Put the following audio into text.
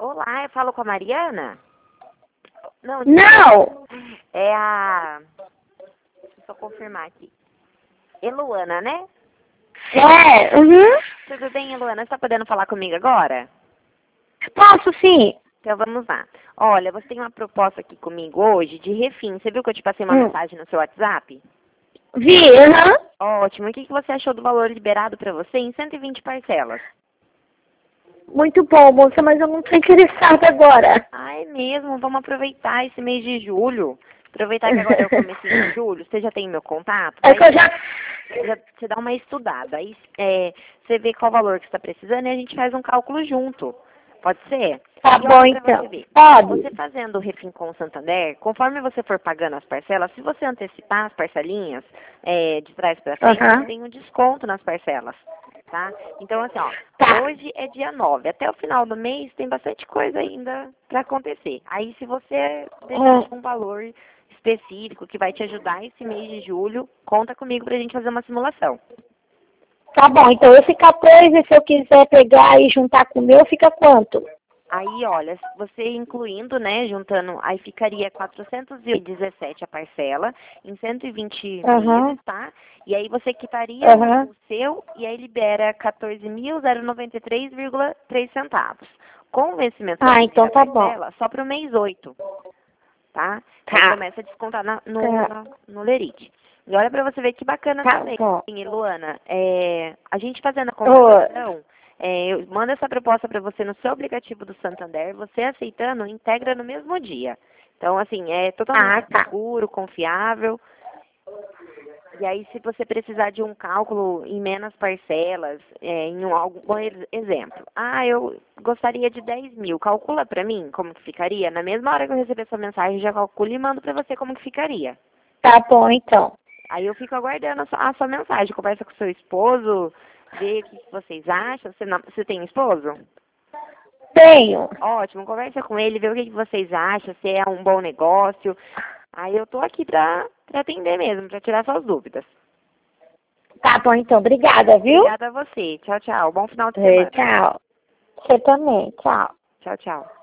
Olá, eu falo com a Mariana? Não. Não! É a... Deixa eu só confirmar aqui. Eluana, né? É, uhum. Tudo bem, Eluana? Você tá podendo falar comigo agora? Posso sim. Então vamos lá. Olha, você tem uma proposta aqui comigo hoje de refim. Você viu que eu te passei uma mensagem no seu WhatsApp? Vi, uhum. Ótimo. E o que você achou do valor liberado para você em 120 parcelas? Muito bom, moça, mas eu não tô interessada agora. Ah, é mesmo? Vamos aproveitar esse mês de julho. Aproveitar que agora é o começo de julho. Você já tem meu contato? É que eu já... Você dá uma estudada. Aí você vê qual valor que você está precisando e a gente faz um cálculo junto. Pode ser? Tá E bom, olha pra então. você ver. Pode. Você fazendo o Refim Santander, conforme você for pagando as parcelas, se você antecipar as parcelinhas de trás para frente, Aham. tem um desconto nas parcelas. Tá? Então, assim, ó, Tá. hoje é dia 9. Até o final do mês tem bastante coisa ainda para acontecer. Aí, se você decidir um valor específico que vai te ajudar esse mês de julho, conta comigo pra gente fazer uma simulação. Tá bom, então esse 14, se eu quiser pegar e juntar com o meu, fica quanto? Aí, olha, você incluindo, né, juntando, aí ficaria 417 a parcela, em 120 meses, tá? E aí você quitaria o seu e aí libera 14.093,3 centavos. Com o vencimento da então tá parcela, só para o mês 8, tá? Aí começa a descontar no Lerite. E olha para você ver que bacana também, Luana. A gente fazendo a comparação, eu mando essa proposta para você no seu aplicativo do Santander, você aceitando, integra no mesmo dia. Então, assim, é totalmente seguro, confiável. E aí, se você precisar de um cálculo em menos parcelas, algum exemplo. Eu gostaria de 10 mil. Calcula para mim como que ficaria. Na mesma hora que eu receber sua mensagem, já calculo e mando para você como que ficaria. Tá bom, então. Aí eu fico aguardando a sua mensagem. Conversa com o seu esposo, vê o que vocês acham. Você tem esposo? Tenho. Ótimo, conversa com ele, vê o que vocês acham, se é um bom negócio. Aí eu tô aqui pra atender mesmo, pra tirar suas dúvidas. Tá bom, então. Obrigada, viu? Obrigada a você. Tchau, tchau. Bom final de semana. Tchau. Você também. Tchau. Tchau, tchau.